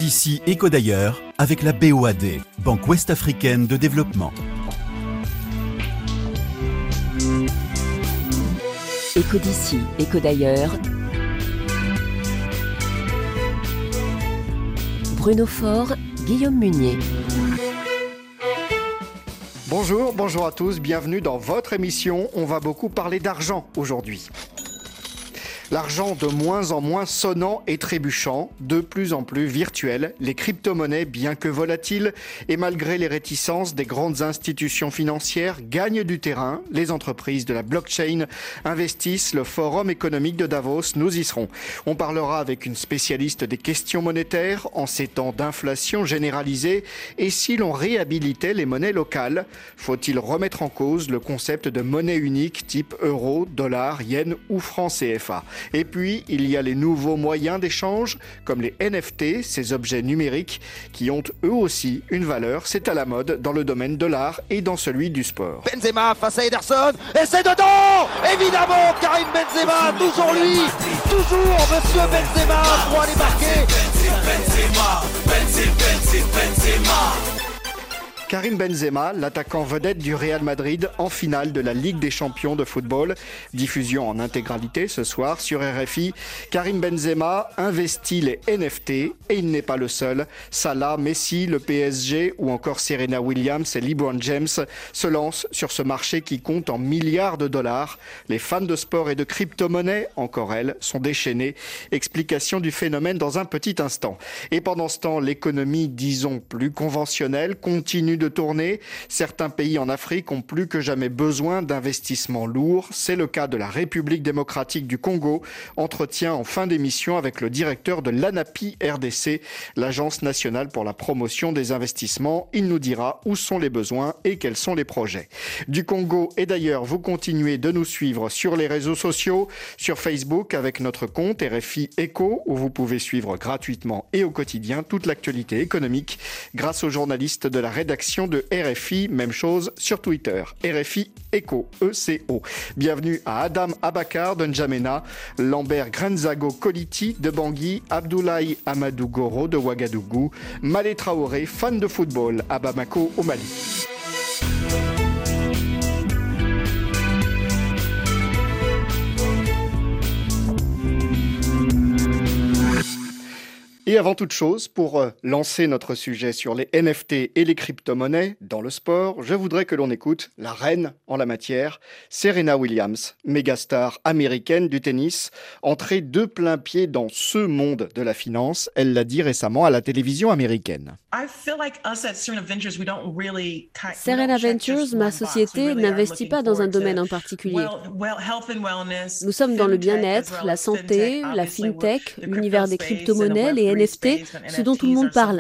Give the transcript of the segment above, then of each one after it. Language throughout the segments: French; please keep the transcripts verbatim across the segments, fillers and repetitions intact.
Ici Éco d'ailleurs avec la B O A D, Banque Ouest-Africaine de Développement. Éco d'ici, Éco d'ailleurs. Bruno Faure, Guillaume Munier. Bonjour, bonjour à tous, bienvenue dans votre émission. On va beaucoup parler d'argent aujourd'hui. L'argent de moins en moins sonnant et trébuchant, de plus en plus virtuel, les crypto-monnaies, bien que volatiles, et malgré les réticences des grandes institutions financières, gagnent du terrain. Les entreprises de la blockchain investissent. Le Forum économique de Davos, nous y serons. On parlera avec une spécialiste des questions monétaires en ces temps d'inflation généralisée. Et si l'on réhabilitait les monnaies locales, faut-il remettre en cause le concept de monnaie unique type euro, dollar, yen ou franc C F A ? Et puis, il y a les nouveaux moyens d'échange, comme les N F T, ces objets numériques qui ont eux aussi une valeur. C'est à la mode dans le domaine de l'art et dans celui du sport. Benzema face à Ederson, et c'est dedans! Évidemment, Karim Benzema, toujours lui! Toujours Monsieur Benzema pour aller marquer! Benzema, Benzema, Benzema, Benzema. Karim Benzema, l'attaquant vedette du Real Madrid en finale de la Ligue des champions de football. Diffusion en intégralité ce soir sur R F I. Karim Benzema investit les N F T et il n'est pas le seul. Salah, Messi, le P S G ou encore Serena Williams et LeBron James se lancent sur ce marché qui compte en milliards de dollars. Les fans de sport et de crypto-monnaies, encore elles, sont déchaînés. Explication du phénomène dans un petit instant. Et pendant ce temps, l'économie, disons, plus conventionnelle, continue de tourner. Certains pays en Afrique ont plus que jamais besoin d'investissements lourds. C'est le cas de la République démocratique du Congo. Entretien en fin d'émission avec le directeur de l'ANAPI R D C, l'Agence nationale pour la promotion des investissements. Il nous dira où sont les besoins et quels sont les projets. Du Congo, et d'ailleurs, vous continuez de nous suivre sur les réseaux sociaux, sur Facebook avec notre compte R F I Éco, où vous pouvez suivre gratuitement et au quotidien toute l'actualité économique grâce aux journalistes de la rédaction de R F I, même chose sur Twitter, R F I Éco, E C O. Bienvenue à Adam Abakar de N'Djamena, Lambert Grenzago Koliti de Bangui, Abdoulaye Amadou Goro de Ouagadougou, Malé Traoré, fan de football à Bamako au Mali. Et avant toute chose, pour euh, lancer notre sujet sur les N F T et les crypto-monnaies dans le sport, je voudrais que l'on écoute la reine en la matière, Serena Williams, mégastar américaine du tennis, entrée de plein pied dans ce monde de la finance. Elle l'a dit récemment à la télévision américaine. Serena Ventures, ma société, n'investit pas dans un domaine en particulier. Nous sommes dans le bien-être, la santé, la fintech, l'univers des crypto-monnaies, les N F T, ce dont tout le monde parle.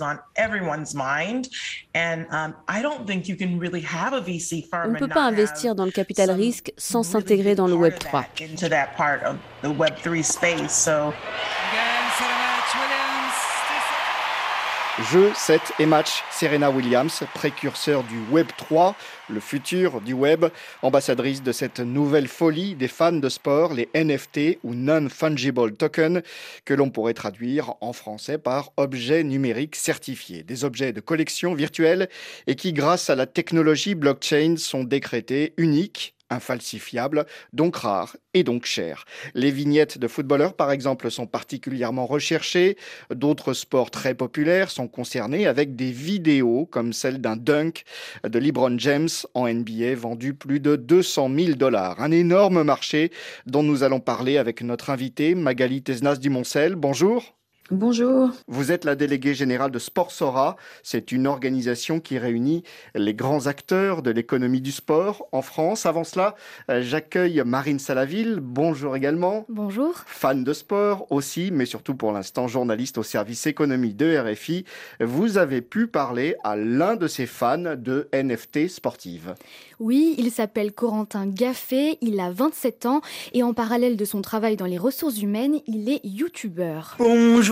On ne peut pas investir dans le capital risque sans s'intégrer dans le Web trois. Jeux, sets et matchs, Serena Williams, précurseur du Web trois, le futur du web, ambassadrice de cette nouvelle folie des fans de sport, les N F T ou Non-Fungible Token, que l'on pourrait traduire en français par objets numériques certifiés, des objets de collection virtuelle et qui, grâce à la technologie blockchain, sont décrétés uniques, infalsifiables, donc rares et donc chers. Les vignettes de footballeurs, par exemple, sont particulièrement recherchées. D'autres sports très populaires sont concernés avec des vidéos comme celle d'un dunk de LeBron James en N B A vendu plus de deux cent mille dollars. Un énorme marché dont nous allons parler avec notre invitée Magali Tesnas Dumoncel. Bonjour. Bonjour. Vous êtes la déléguée générale de Sportsora. C'est une organisation qui réunit les grands acteurs de l'économie du sport en France. Avant cela, j'accueille Marine Salaville. Bonjour également. Bonjour. Fan de sport aussi, mais surtout pour l'instant journaliste au service économie de R F I. Vous avez pu parler à l'un de ces fans de N F T sportives. Oui, il s'appelle Corentin Gaffé, il a vingt-sept ans et en parallèle de son travail dans les ressources humaines, il est youtubeur. Bonjour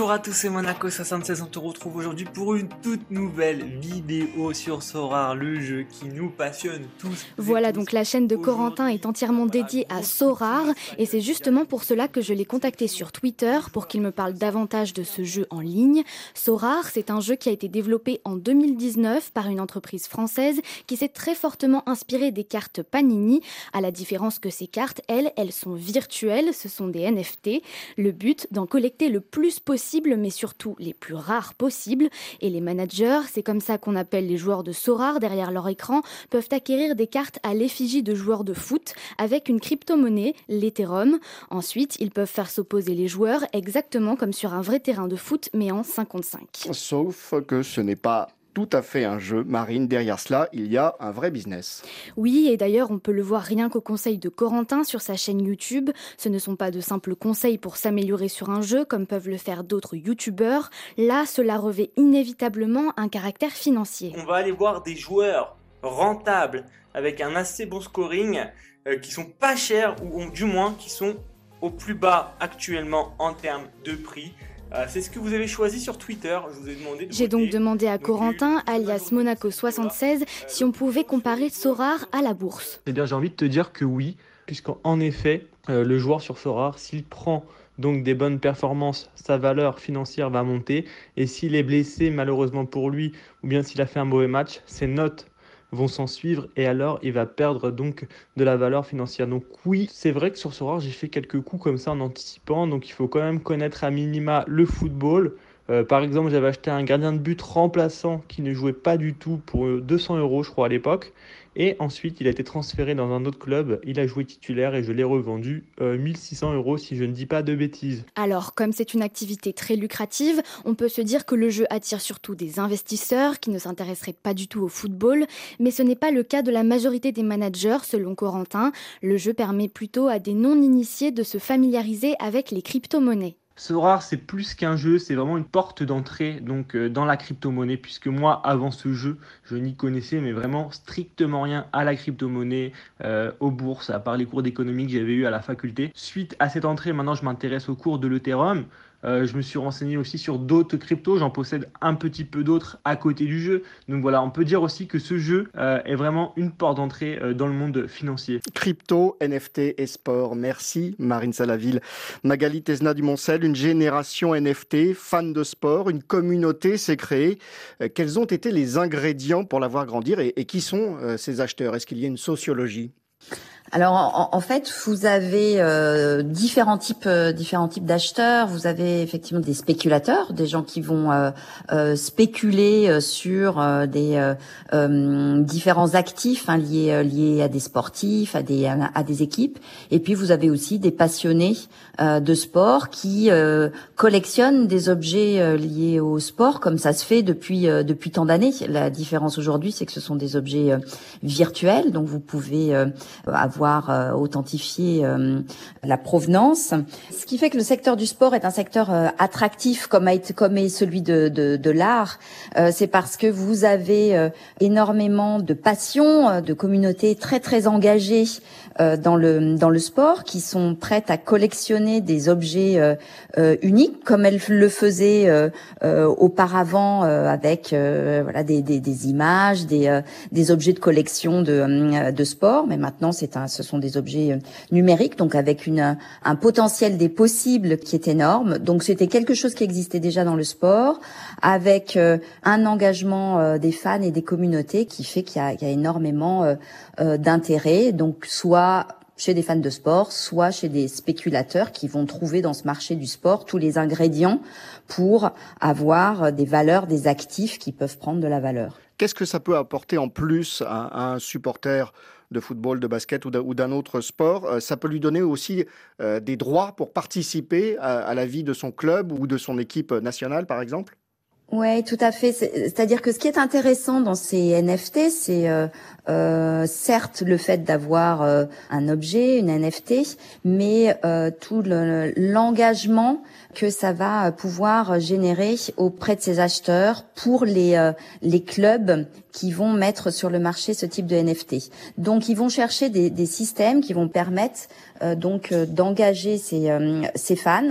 Bonjour à tous, c'est Monaco soixante-seize, on te retrouve aujourd'hui pour une toute nouvelle vidéo sur Sorare, le jeu qui nous passionne tous. Voilà, donc la chaîne de Corentin est entièrement dédiée à Sorare et c'est justement pour cela que je l'ai contacté sur Twitter pour qu'il me parle davantage de ce jeu en ligne. Sorare, c'est un jeu qui a été développé en deux mille dix-neuf par une entreprise française qui s'est très fortement inspirée des cartes Panini, à la différence que ces cartes, elles, elles sont virtuelles, ce sont des N F T. Le but, d'en collecter le plus possible, mais surtout les plus rares possibles. Et les managers, c'est comme ça qu'on appelle les joueurs de Sorare derrière leur écran, peuvent acquérir des cartes à l'effigie de joueurs de foot avec une crypto-monnaie, l'Ethereum. Ensuite, ils peuvent faire s'opposer les joueurs exactement comme sur un vrai terrain de foot, mais en cinq contre cinq. Sauf que ce n'est pas tout à fait un jeu, Marine. Derrière cela, il y a un vrai business. Oui, et d'ailleurs, on peut le voir rien qu'au conseil de Corentin sur sa chaîne YouTube. Ce ne sont pas de simples conseils pour s'améliorer sur un jeu, comme peuvent le faire d'autres youtubeurs. Là, cela revêt inévitablement un caractère financier. On va aller voir des joueurs rentables, avec un assez bon scoring, euh, qui sont pas chers, ou, ou du moins qui sont au plus bas actuellement en termes de prix. Euh, c'est ce que vous avez choisi sur Twitter. Je vous ai demandé de J'ai voter. donc demandé à Corentin, alias Monaco soixante-seize, si on pouvait comparer Sorare à la bourse. Eh bien, j'ai envie de te dire que oui, puisqu'en effet, euh, le joueur sur Sorare, s'il prend donc des bonnes performances, sa valeur financière va monter. Et s'il est blessé, malheureusement pour lui, ou bien s'il a fait un mauvais match, ses notes vont s'en suivre et alors il va perdre donc de la valeur financière. Donc oui, c'est vrai que sur Sorare, j'ai fait quelques coups comme ça en anticipant, donc il faut quand même connaître à minima le football. Euh, par exemple, j'avais acheté un gardien de but remplaçant qui ne jouait pas du tout pour deux cents euros, je crois, à l'époque. Et ensuite, il a été transféré dans un autre club. Il a joué titulaire et je l'ai revendu euh, mille six cents euros si je ne dis pas de bêtises. Alors, comme c'est une activité très lucrative, on peut se dire que le jeu attire surtout des investisseurs qui ne s'intéresseraient pas du tout au football. Mais ce n'est pas le cas de la majorité des managers, selon Corentin. Le jeu permet plutôt à des non-initiés de se familiariser avec les crypto-monnaies. Sorare, c'est plus qu'un jeu, c'est vraiment une porte d'entrée donc euh, dans la crypto-monnaie, puisque moi, avant ce jeu, je n'y connaissais mais vraiment strictement rien à la crypto-monnaie, euh, aux bourses, à part les cours d'économie que j'avais eu à la faculté. Suite à cette entrée, maintenant, je m'intéresse aux cours de l'Ethereum. Euh, je me suis renseigné aussi sur d'autres cryptos, j'en possède un petit peu d'autres à côté du jeu. Donc voilà, on peut dire aussi que ce jeu euh, est vraiment une porte d'entrée euh, dans le monde financier. Crypto, N F T et sport. Merci Marine Salaville. Magali Tesna du Moncel, une génération N F T, fan de sport, une communauté s'est créée. Euh, quels ont été les ingrédients pour la voir grandir et, et qui sont euh, ces acheteurs? Est-ce qu'il y a une sociologie? Alors en, en fait, vous avez euh, différents types, euh, différents types d'acheteurs. Vous avez effectivement des spéculateurs, des gens qui vont euh, euh, spéculer euh, sur euh, des euh, euh, différents actifs hein, liés euh, liés à des sportifs, à des à, à des équipes. Et puis vous avez aussi des passionnés euh, de sport qui euh, collectionnent des objets euh, liés au sport, comme ça se fait depuis euh, depuis tant d'années. La différence aujourd'hui, c'est que ce sont des objets euh, virtuels, donc vous pouvez euh, avoir avoir euh, authentifié euh, la provenance. Ce qui fait que le secteur du sport est un secteur euh, attractif comme, a été, comme est celui de, de, de l'art. Euh, c'est parce que vous avez euh, énormément de passion, euh, de communautés très très engagées euh, dans le dans le sport, qui sont prêtes à collectionner des objets euh, euh, uniques comme elles le faisaient euh, euh, auparavant euh, avec euh, voilà des, des, des images, des, euh, des objets de collection de, euh, de sport. Mais maintenant, c'est un ce sont des objets numériques, donc avec une, un potentiel des possibles qui est énorme. Donc c'était quelque chose qui existait déjà dans le sport, avec euh, un engagement euh, des fans et des communautés qui fait qu'il y a, il y a énormément euh, euh, d'intérêt. Donc soit chez des fans de sport, soit chez des spéculateurs qui vont trouver dans ce marché du sport tous les ingrédients pour avoir des valeurs, des actifs qui peuvent prendre de la valeur. Qu'est-ce que ça peut apporter en plus à, à un supporter de football, de basket ou d'un autre sport? Ça peut lui donner aussi euh, des droits pour participer à, à la vie de son club ou de son équipe nationale, par exemple? Ouais, tout à fait. C'est-à-dire que ce qui est intéressant dans ces N F T, c'est euh, euh, certes le fait d'avoir euh, un objet, une N F T, mais euh, tout le, l'engagement que ça va pouvoir générer auprès de ces acheteurs pour les euh, les clubs qui vont mettre sur le marché ce type de N F T. Donc, ils vont chercher des, des systèmes qui vont permettre euh, donc euh, d'engager ces, euh, ces fans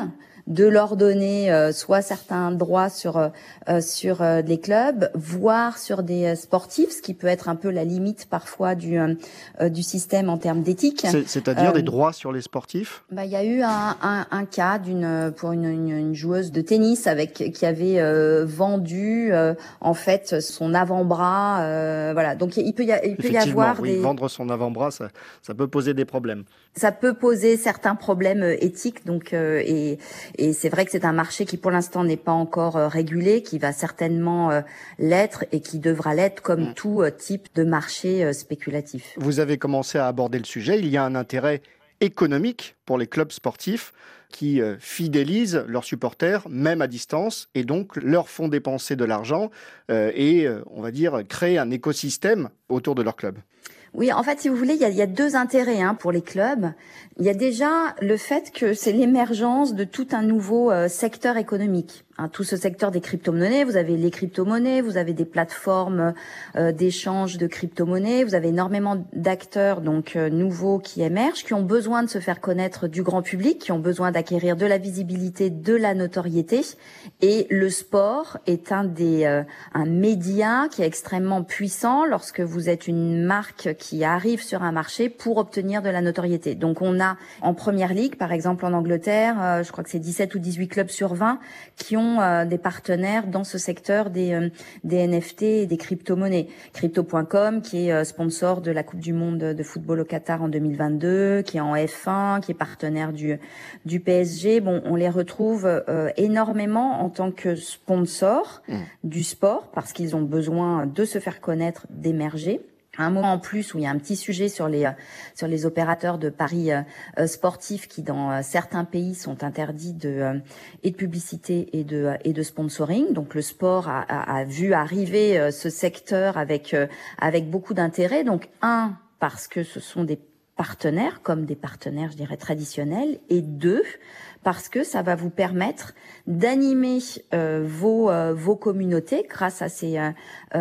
de leur donner euh, soit certains droits sur euh, sur euh, les clubs, voire sur des euh, sportifs, ce qui peut être un peu la limite parfois du euh, du système en termes d'éthique. C'est, c'est-à-dire euh, des droits sur les sportifs? Bah, il y a eu un, un, un cas d'une pour une, une, une joueuse de tennis avec qui avait euh, vendu euh, en fait son avant-bras. Euh, voilà, donc il peut y, a, il peut y avoir oui, des vendre son avant-bras, ça, ça peut poser des problèmes. Ça peut poser certains problèmes éthiques, donc euh, et, et c'est vrai que c'est un marché qui pour l'instant n'est pas encore euh, régulé, qui va certainement euh, l'être et qui devra l'être comme mmh. tout euh, type de marché euh, spéculatif. Vous avez commencé à aborder le sujet. Il y a un intérêt économique pour les clubs sportifs qui euh, fidélisent leurs supporters, même à distance, et donc leur font dépenser de l'argent euh, et, euh, on va dire, créer un écosystème autour de leur club. Oui, en fait, si vous voulez, il y a, il y a deux intérêts hein, pour les clubs. Il y a déjà le fait que c'est l'émergence de tout un nouveau euh, secteur économique. Hein, tout ce secteur des crypto-monnaies, vous avez les crypto-monnaies, vous avez des plateformes euh, d'échange de crypto-monnaies, vous avez énormément d'acteurs donc euh, nouveaux qui émergent, qui ont besoin de se faire connaître du grand public, qui ont besoin d'acquérir de la visibilité, de la notoriété. Et le sport est un des euh, un média qui est extrêmement puissant lorsque vous êtes une marque qui arrive sur un marché pour obtenir de la notoriété. Donc on a en première ligue, par exemple en Angleterre, euh, je crois que c'est dix-sept ou dix-huit clubs sur vingt qui ont euh, des partenaires dans ce secteur des euh, des N F T et des crypto-monnaies. Crypto point com qui est euh, sponsor de la Coupe du monde de football au Qatar en deux mille vingt-deux, qui est en F un, qui est partenaire du du P S G. Bon, on les retrouve euh, énormément en tant que sponsors mmh. du sport parce qu'ils ont besoin de se faire connaître, d'émerger. Un moment en plus où il y a un petit sujet sur les sur les opérateurs de paris euh, sportifs qui dans euh, certains pays sont interdits de euh, et de publicité et de et de sponsoring. Donc le sport a, a, a vu arriver euh, ce secteur avec euh, avec beaucoup d'intérêt. Donc un parce que ce sont des partenaires comme des partenaires je dirais traditionnels et deux parce que ça va vous permettre d'animer euh, vos euh, vos communautés grâce à ces euh,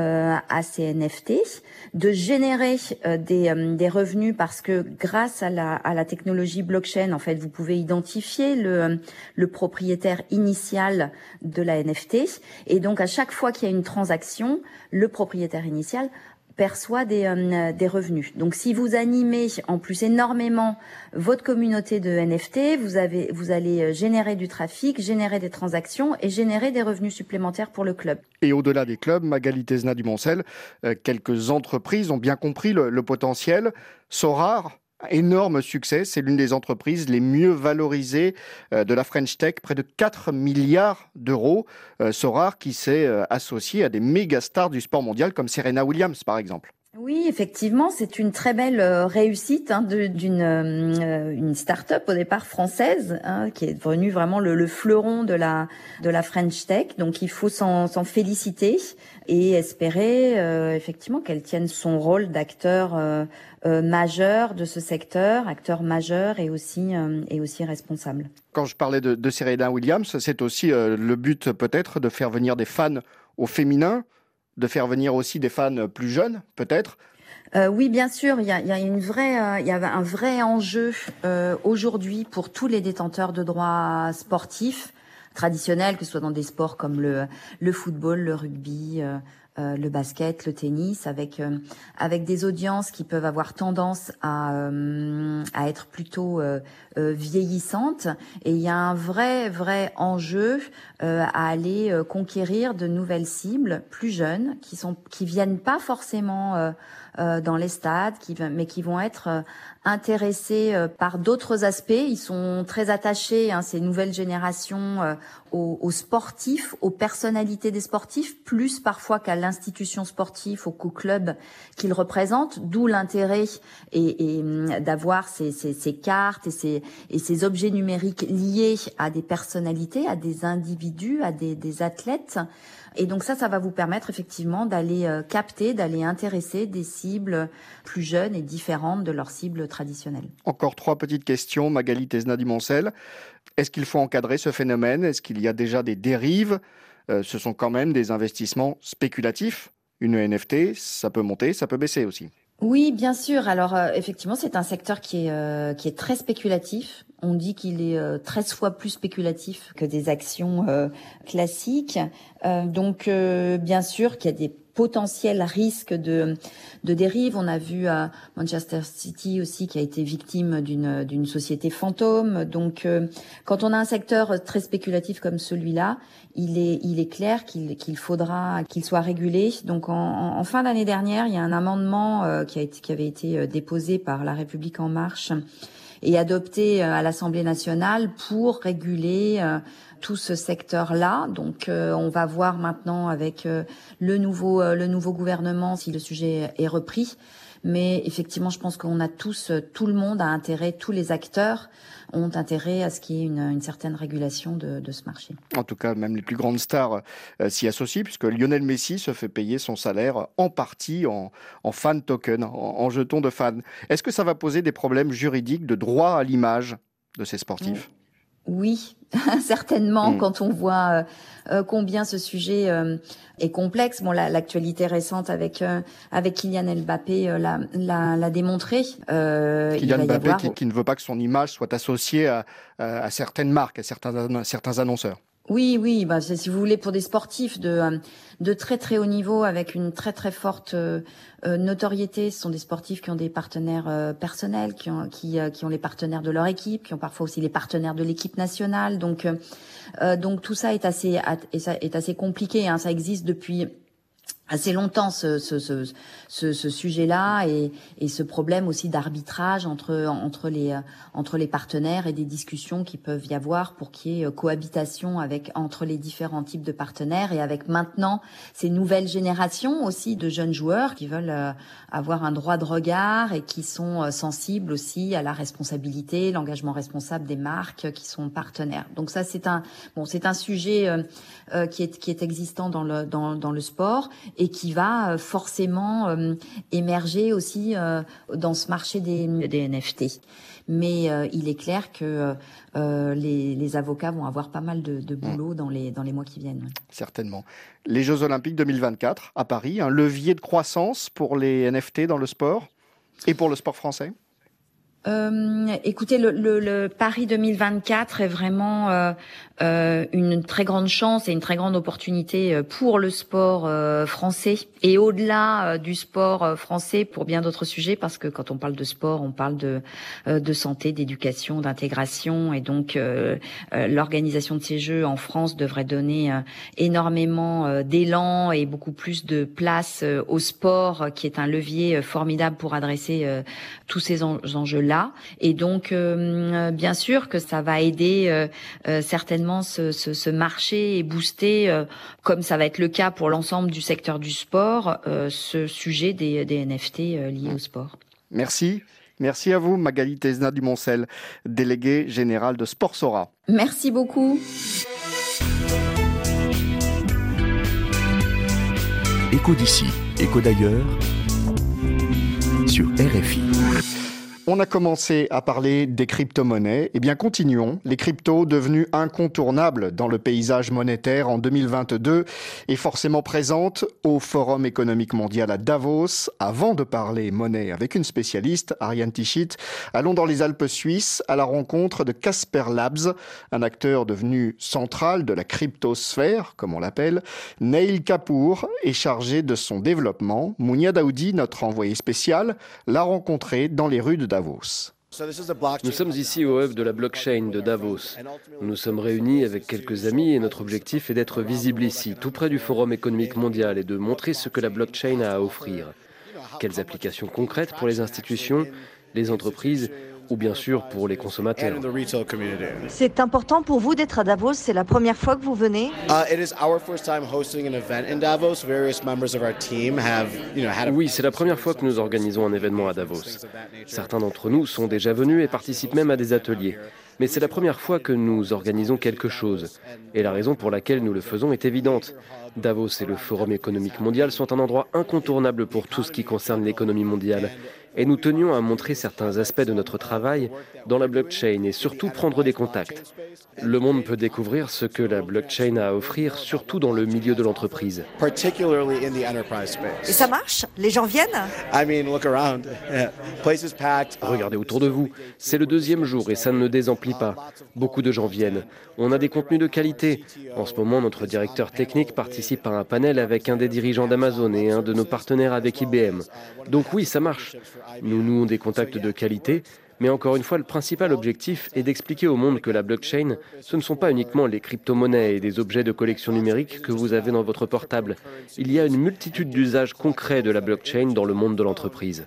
à ces N F T, de générer euh, des euh, des revenus parce que grâce à la à la technologie blockchain en fait vous pouvez identifier le le propriétaire initial de la N F T et donc à chaque fois qu'il y a une transaction, le propriétaire initial perçoit des euh, des revenus. Donc si vous animez en plus énormément votre communauté de N F T, vous avez vous allez générer du trafic, générer des transactions et générer des revenus supplémentaires pour le club. Et au-delà des clubs, Magali Tezna du Moncel, euh, quelques entreprises ont bien compris le, le potentiel. Sorare, énorme succès, c'est l'une des entreprises les mieux valorisées euh, de la French Tech, près de quatre milliards d'euros. Euh, Sorare qui s'est euh, associé à des méga stars du sport mondial comme Serena Williams par exemple. Oui, effectivement, c'est une très belle euh, réussite hein, de, d'une euh, une start-up au départ française hein, qui est devenue vraiment le, le fleuron de la de la French Tech. Donc il faut s'en, s'en féliciter et espérer euh, effectivement qu'elle tienne son rôle d'acteur euh, euh, majeur de ce secteur, acteur majeur et aussi euh, et aussi responsable. Quand je parlais de, de Serena Williams, c'est aussi euh, le but peut-être de faire venir des fans au féminin, de faire venir aussi des fans plus jeunes, peut-être. Euh, oui, bien sûr, il y a, il y a une vraie, euh, il y a un vrai enjeu euh, aujourd'hui pour tous les détenteurs de droits sportifs traditionnels, que ce soit dans des sports comme le le football, le rugby, euh, euh, le basket, le tennis, avec euh, avec des audiences qui peuvent avoir tendance à euh, à être plutôt euh, euh, vieillissantes. Et il y a un vrai vrai enjeu euh, à aller euh, conquérir de nouvelles cibles plus jeunes, qui sont qui viennent pas forcément euh, euh, dans les stades, qui mais qui vont être euh, intéressés euh, par d'autres aspects. Ils sont très attachés, hein, ces nouvelles générations, euh, aux, aux sportifs, aux personnalités des sportifs, plus parfois qu'à l'institution sportive, au club qu'ils représentent, d'où l'intérêt et, et d'avoir ces, ces, ces cartes et ces, et ces objets numériques liés à des personnalités, à des individus, à des, des athlètes. Et donc ça, ça va vous permettre effectivement d'aller euh, capter, d'aller intéresser des cibles plus jeunes et différentes de leurs cibles traditionnelles. Encore trois petites questions, Magali Tezna du Moncel. Est-ce qu'il faut encadrer ce phénomène ? Est-ce qu'il y a déjà des dérives ? euh, Ce sont quand même des investissements spéculatifs. Une N F T, ça peut monter, ça peut baisser aussi. Oui, bien sûr. Alors euh, effectivement, c'est un secteur qui est euh, qui est très spéculatif. On dit qu'il est euh, treize fois plus spéculatif que des actions euh, classiques. Euh, donc, euh, bien sûr qu'il y a des potentiels risques de, de dérive. On a vu à Manchester City aussi qui a été victime d'une, d'une société fantôme. Donc, euh, quand on a un secteur très spéculatif comme celui-là, il est, il est clair qu'il, qu'il faudra qu'il soit régulé. Donc, en, en, en fin d'année dernière, il y a un amendement euh, qui a été, qui avait été déposé par La République En Marche et adopté à l'Assemblée nationale pour réguler euh, tout ce secteur-là. Donc, euh, on va voir maintenant avec euh, le nouveau euh, le nouveau gouvernement si le sujet est repris. Mais effectivement, je pense qu'on a tous, tout le monde a intérêt, tous les acteurs ont intérêt à ce qu'il y ait une, une certaine régulation de, de ce marché. En tout cas, même les plus grandes stars euh, s'y associent, puisque Lionel Messi se fait payer son salaire en partie en, en fan token, en, en jetons de fan. Est-ce que ça va poser des problèmes juridiques de droit à l'image de ces sportifs ? Oui, certainement, mmh. quand on voit euh, euh, combien ce sujet euh, est complexe. Bon, la, l'actualité récente avec euh, avec Kylian Mbappé euh, l'a, l'a, l'a démontré. Euh, Kylian Mbappé avoir... qui, qui ne veut pas que son image soit associée à, à, à certaines marques, à certains, à certains annonceurs. Oui, oui, bah, si vous voulez, pour des sportifs de de très très haut niveau avec une très très forte euh, notoriété, ce sont des sportifs qui ont des partenaires euh, personnels, qui ont qui euh, qui ont les partenaires de leur équipe, qui ont parfois aussi les partenaires de l'équipe nationale. Donc euh, donc tout ça est assez est assez compliqué. Hein. Ça existe depuis assez longtemps ce ce ce ce, ce sujet-là et et ce problème aussi d'arbitrage entre entre les entre les partenaires et des discussions qui peuvent y avoir pour qu'il y ait cohabitation avec entre les différents types de partenaires et avec maintenant ces nouvelles générations aussi de jeunes joueurs qui veulent euh, avoir un droit de regard et qui sont euh, sensibles aussi à la responsabilité, l'engagement responsable des marques qui sont partenaires. Donc ça c'est un bon c'est un sujet euh, euh, qui est qui est existant dans le dans dans le sport et qui va forcément euh, émerger aussi euh, dans ce marché des, des N F T. Mais euh, il est clair que euh, les, les avocats vont avoir pas mal de, de boulot mmh. dans les dans les mois qui viennent. Certainement. Les Jeux Olympiques deux mille vingt-quatre à Paris, un levier de croissance pour les N F T dans le sport et pour le sport français. Euh, écoutez, le, le, le Paris deux mille vingt-quatre est vraiment euh, euh, une très grande chance et une très grande opportunité pour le sport euh, français et au-delà euh, du sport euh, français pour bien d'autres sujets parce que quand on parle de sport, on parle de euh, de santé, d'éducation, d'intégration et donc euh, euh, l'organisation de ces Jeux en France devrait donner euh, énormément euh, d'élan et beaucoup plus de place euh, au sport euh, qui est un levier euh, formidable pour adresser euh, tous ces en- enjeux-là. Et donc, euh, bien sûr que ça va aider euh, euh, certainement ce, ce, ce marché et booster, euh, comme ça va être le cas pour l'ensemble du secteur du sport, euh, ce sujet des, des N F T euh, liés au sport. Merci. Merci à vous, Magali Tezna Dumoncel, déléguée générale de Sportsora. Merci beaucoup. Écho d'ici, écho d'ailleurs, sur R F I. On a commencé à parler des crypto-monnaies. Eh bien, continuons. Les cryptos, devenus incontournables dans le paysage monétaire en deux mille vingt-deux, est forcément présente au Forum économique mondial à Davos. Avant de parler monnaie avec une spécialiste, Ariane Tichit, allons dans les Alpes suisses à la rencontre de Casper Labs, un acteur devenu central de la cryptosphère, comme on l'appelle. Neil Kapoor est chargé de son développement. Mounia Daoudi, notre envoyé spécial, l'a rencontré dans les rues de Davos. Nous sommes ici au hub de la blockchain de Davos. Nous nous sommes réunis avec quelques amis et notre objectif est d'être visible ici, tout près du Forum économique mondial et de montrer ce que la blockchain a à offrir. Quelles applications concrètes pour les institutions, les entreprises ou bien sûr pour les consommateurs. C'est important pour vous d'être à Davos, c'est la première fois que vous venez? Oui, c'est la première fois que nous organisons un événement à Davos. Certains d'entre nous sont déjà venus et participent même à des ateliers. Mais c'est la première fois que nous organisons quelque chose. Et la raison pour laquelle nous le faisons est évidente. Davos et le Forum économique mondial sont un endroit incontournable pour tout ce qui concerne l'économie mondiale. Et nous tenions à montrer certains aspects de notre travail dans la blockchain et surtout prendre des contacts. Le monde peut découvrir ce que la blockchain a à offrir, surtout dans le milieu de l'entreprise. Et ça marche? Les gens viennent? Regardez autour de vous, c'est le deuxième jour et ça ne désemplit pas. Beaucoup de gens viennent. On a des contenus de qualité. En ce moment, notre directeur technique participe à un panel avec un des dirigeants d'Amazon et un de nos partenaires avec I B M. Donc oui, ça marche. Nous nouons des contacts de qualité. Mais encore une fois, le principal objectif est d'expliquer au monde que la blockchain, ce ne sont pas uniquement les crypto-monnaies et des objets de collection numérique que vous avez dans votre portable. Il y a une multitude d'usages concrets de la blockchain dans le monde de l'entreprise.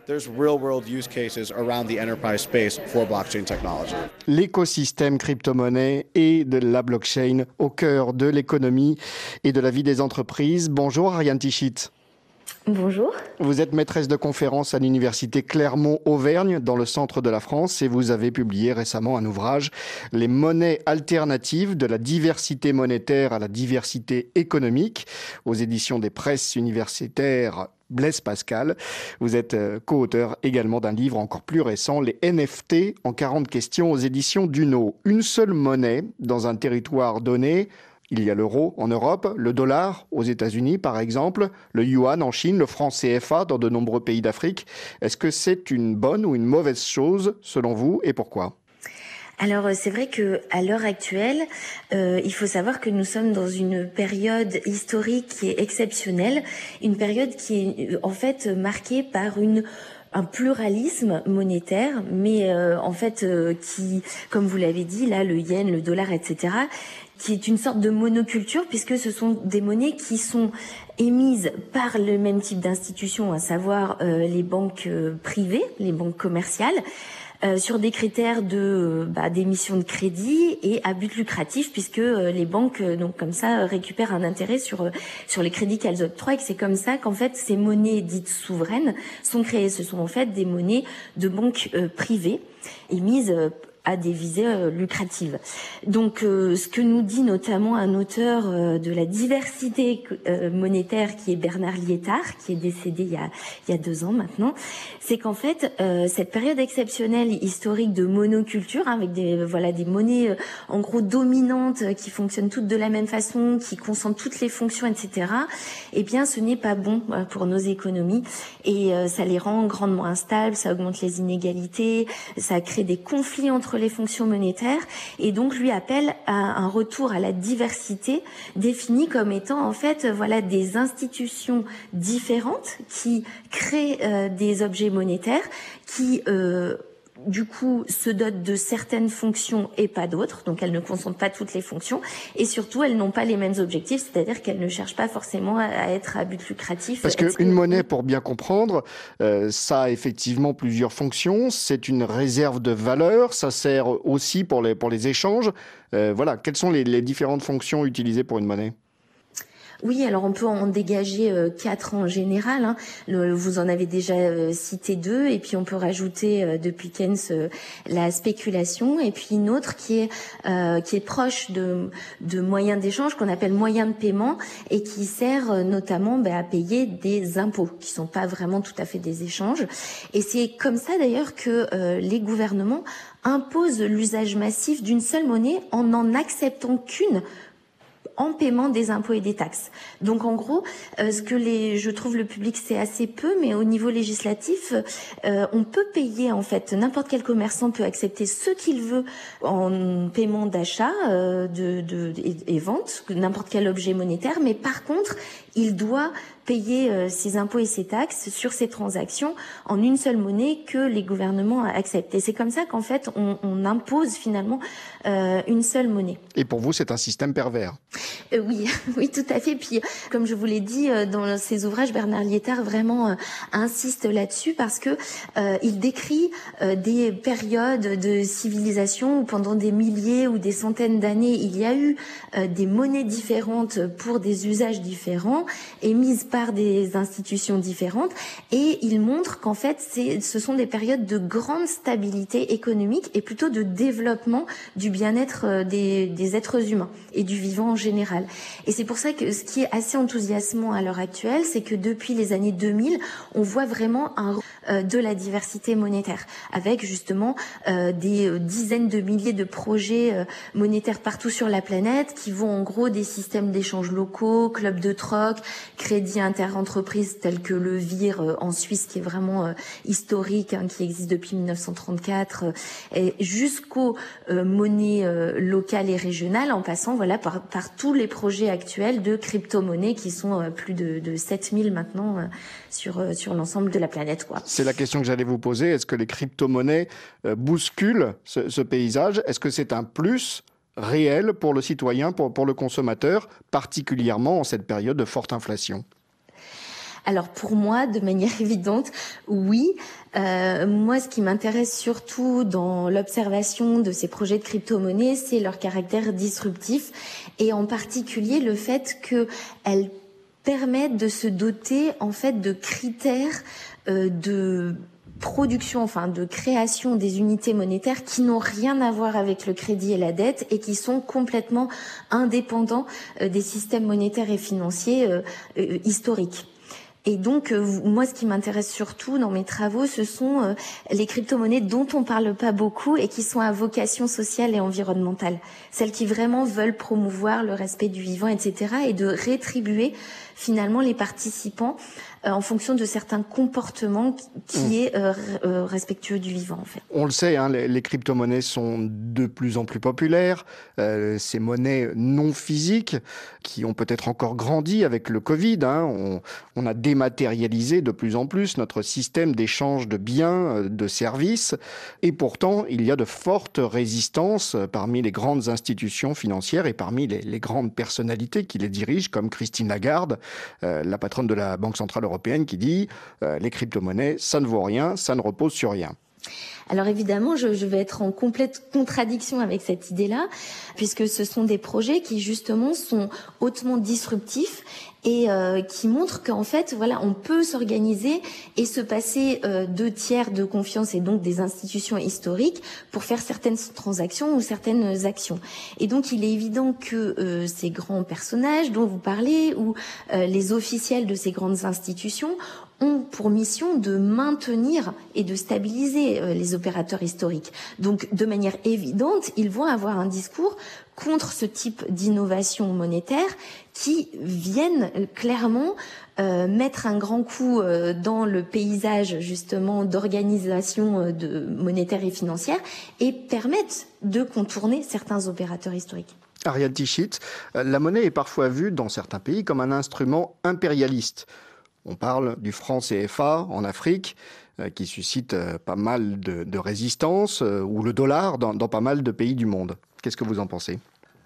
L'écosystème crypto-monnaie et de la blockchain au cœur de l'économie et de la vie des entreprises. Bonjour Ariane Tichit. Bonjour. Vous êtes maîtresse de conférence à l'université Clermont-Auvergne dans le centre de la France et vous avez publié récemment un ouvrage « Les monnaies alternatives de la diversité monétaire à la diversité économique » aux éditions des presses universitaires Blaise Pascal. Vous êtes co-auteur également d'un livre encore plus récent, Les N F T en quarante questions aux éditions Duno. Une seule monnaie dans un territoire donné. Il y a l'euro en Europe, le dollar aux États-Unis par exemple, le yuan en Chine, le franc C F A dans de nombreux pays d'Afrique. Est-ce que c'est une bonne ou une mauvaise chose selon vous et pourquoi ? Alors c'est vrai que à l'heure actuelle, euh, il faut savoir que nous sommes dans une période historique qui est exceptionnelle, une période qui est en fait marquée par une un pluralisme monétaire, mais euh, en fait euh, qui, comme vous l'avez dit, là le yen, le dollar, et cetera, qui est une sorte de monoculture puisque ce sont des monnaies qui sont émises par le même type d'institutions, à savoir euh, les banques euh, privées, les banques commerciales, Euh, sur des critères de euh, bah, d'émission de crédit et à but lucratif, puisque euh, les banques euh, donc comme ça euh, récupèrent un intérêt sur euh, sur les crédits qu'elles octroient, et que c'est comme ça qu'en fait ces monnaies dites souveraines sont créées. Ce sont en fait des monnaies de banques euh, privées émises euh, à des visées euh, lucratives. Donc, euh, ce que nous dit notamment un auteur euh, de la diversité euh, monétaire, qui est Bernard Liétard, qui est décédé il y a, il y a deux ans maintenant, c'est qu'en fait, euh, cette période exceptionnelle historique de monoculture, hein, avec des voilà des monnaies euh, en gros dominantes euh, qui fonctionnent toutes de la même façon, qui concentrent toutes les fonctions, et cetera. Eh bien, ce n'est pas bon euh, pour nos économies et euh, ça les rend grandement instables, ça augmente les inégalités, ça crée des conflits entre les fonctions monétaires, et donc lui appelle à un retour à la diversité définie comme étant en fait voilà des institutions différentes qui créent euh, des objets monétaires qui euh, du coup se dotent de certaines fonctions et pas d'autres, donc elles ne concentrent pas toutes les fonctions, et surtout elles n'ont pas les mêmes objectifs, c'est-à-dire qu'elles ne cherchent pas forcément à être à but lucratif. Parce qu'une monnaie, pour bien comprendre, euh, ça a effectivement plusieurs fonctions, c'est une réserve de valeur, ça sert aussi pour les, pour les échanges. Euh, voilà, quelles sont les, les différentes fonctions utilisées pour une monnaie ? Oui, alors on peut en dégager euh, quatre en général. Hein. Le, vous en avez déjà euh, cité deux, et puis on peut rajouter euh, depuis Keynes euh, la spéculation, et puis une autre qui est euh, qui est proche de de moyens d'échange qu'on appelle moyens de paiement, et qui sert euh, notamment bah, à payer des impôts qui sont pas vraiment tout à fait des échanges. Et c'est comme ça d'ailleurs que euh, les gouvernements imposent l'usage massif d'une seule monnaie en n'en acceptant qu'une en paiement des impôts et des taxes. Donc en gros, euh, ce que les, je trouve le public sait assez peu, mais au niveau législatif, euh, on peut payer en fait, n'importe quel commerçant peut accepter ce qu'il veut en paiement d'achat euh, de, de, et, et vente, n'importe quel objet monétaire, mais par contre, il doit payer euh, ses impôts et ses taxes sur ces transactions en une seule monnaie que les gouvernements acceptent. Et c'est comme ça qu'en fait, on, on impose finalement euh, une seule monnaie. Et pour vous, c'est un système pervers ? euh, Oui, oui, tout à fait. Puis, comme je vous l'ai dit, euh, dans ses ouvrages, Bernard Liétard vraiment euh, insiste là-dessus parce que euh, il décrit euh, des périodes de civilisation où pendant des milliers ou des centaines d'années, il y a eu euh, des monnaies différentes pour des usages différents. émises par des institutions différentes, et il montre qu'en fait, c'est, ce sont des périodes de grande stabilité économique et plutôt de développement du bien-être des, des êtres humains et du vivant en général. Et c'est pour ça que ce qui est assez enthousiasmant à l'heure actuelle, c'est que depuis les années deux mille, on voit vraiment un euh, de la diversité monétaire, avec justement euh, des euh, dizaines de milliers de projets euh, monétaires partout sur la planète, qui vont en gros des systèmes d'échanges locaux, clubs de troc, crédits interentreprises tels que le V I R euh, en Suisse, qui est vraiment euh, historique, hein, qui existe depuis mille neuf cent trente-quatre, euh, et jusqu'aux euh, monnaies euh, locales et régionales, en passant voilà par, par tous les projets actuels de crypto-monnaies qui sont euh, plus de, de sept mille maintenant euh, sur, euh, sur l'ensemble de la planète, quoi. C'est la question que j'allais vous poser. Est-ce que les crypto-monnaies euh, bousculent ce, ce paysage ? Est-ce que c'est un plus réel pour le citoyen, pour, pour le consommateur, particulièrement en cette période de forte inflation ? Alors pour moi, de manière évidente, oui. Euh, moi, ce qui m'intéresse surtout dans l'observation de ces projets de crypto-monnaies, c'est leur caractère disruptif, et en particulier le fait qu'elles permettent de se doter en fait de critères euh, de production, enfin de création des unités monétaires qui n'ont rien à voir avec le crédit et la dette, et qui sont complètement indépendants euh, des systèmes monétaires et financiers euh, euh, historiques. Et donc, euh, moi, ce qui m'intéresse surtout dans mes travaux, ce sont euh, les crypto-monnaies dont on parle pas beaucoup et qui sont à vocation sociale et environnementale. Celles qui vraiment veulent promouvoir le respect du vivant, et cetera, et de rétribuer finalement les participants euh, en fonction de certains comportements qui mmh. est euh, euh, respectueux du vivant, en fait. On le sait, hein, les, les crypto-monnaies sont de plus en plus populaires. Euh, ces monnaies non physiques qui ont peut-être encore grandi avec le Covid. Hein, on, on a dématérialisé de plus en plus notre système d'échange de biens, de services. Et pourtant, il y a de fortes résistances parmi les grandes institutions financières et parmi les, les grandes personnalités qui les dirigent, comme Christine Lagarde, euh, la patronne de la Banque centrale européenne, qui dit euh, les crypto-monnaies, ça ne vaut rien, ça ne repose sur rien. Alors évidemment, je, je vais être en complète contradiction avec cette idée-là, puisque ce sont des projets qui justement sont hautement disruptifs et euh, qui montrent qu'en fait, voilà, on peut s'organiser et se passer euh, de tiers de confiance et donc des institutions historiques pour faire certaines transactions ou certaines actions. Et donc, il est évident que euh, ces grands personnages dont vous parlez ou euh, les officiels de ces grandes institutions ont pour mission de maintenir et de stabiliser euh, les opérateurs historiques. Donc, de manière évidente, ils vont avoir un discours contre ce type d'innovation monétaire qui viennent clairement euh, mettre un grand coup euh, dans le paysage justement d'organisation euh, de monétaire et financière et permettent de contourner certains opérateurs historiques. Ariane Tichit, la monnaie est parfois vue dans certains pays comme un instrument impérialiste. On parle du franc C F A en Afrique, euh, qui suscite euh, pas mal de, de résistance, euh, ou le dollar dans, dans pas mal de pays du monde. Qu'est-ce que vous en pensez ?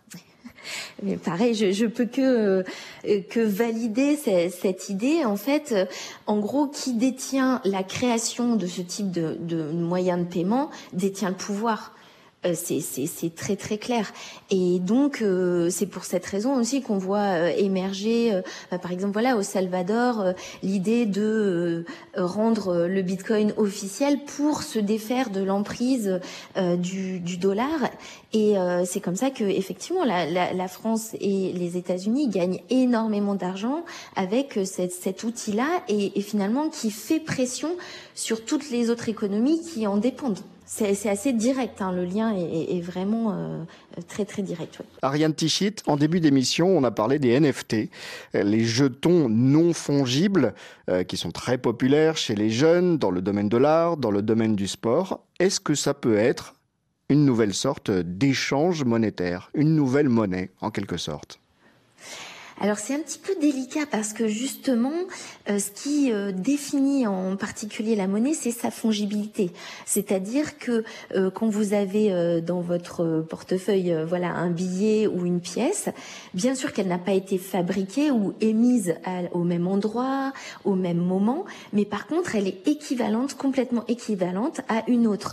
Mais pareil, je, je peux que euh, que valider cette, cette idée. En fait, euh, en gros, qui détient la création de ce type de, de moyens de paiement détient le pouvoir. Euh, c'est, c'est, c'est très très clair. Et donc euh, c'est pour cette raison aussi qu'on voit euh, émerger, euh, bah, par exemple voilà au Salvador, euh, l'idée de euh, rendre le Bitcoin officiel pour se défaire de l'emprise euh, du, du dollar. Et euh, c'est comme ça que effectivement la, la, la France et les États-Unis gagnent énormément d'argent avec cette, cet outil-là et, et finalement qui fait pression sur toutes les autres économies qui en dépendent. C'est, c'est assez direct, hein, le lien est, est vraiment euh, très très direct. Ouais. Ariane Tichit, en début d'émission, on a parlé des N F T, les jetons non fongibles euh, qui sont très populaires chez les jeunes, dans le domaine de l'art, dans le domaine du sport. Est-ce que ça peut être une nouvelle sorte d'échange monétaire, une nouvelle monnaie en quelque sorte ? Alors c'est un petit peu délicat parce que justement, euh, ce qui euh, définit en particulier la monnaie, c'est sa fongibilité. C'est-à-dire que euh, quand vous avez euh, dans votre portefeuille, euh, voilà, un billet ou une pièce, bien sûr qu'elle n'a pas été fabriquée ou émise à, au même endroit, au même moment, mais par contre, elle est équivalente, complètement équivalente à une autre.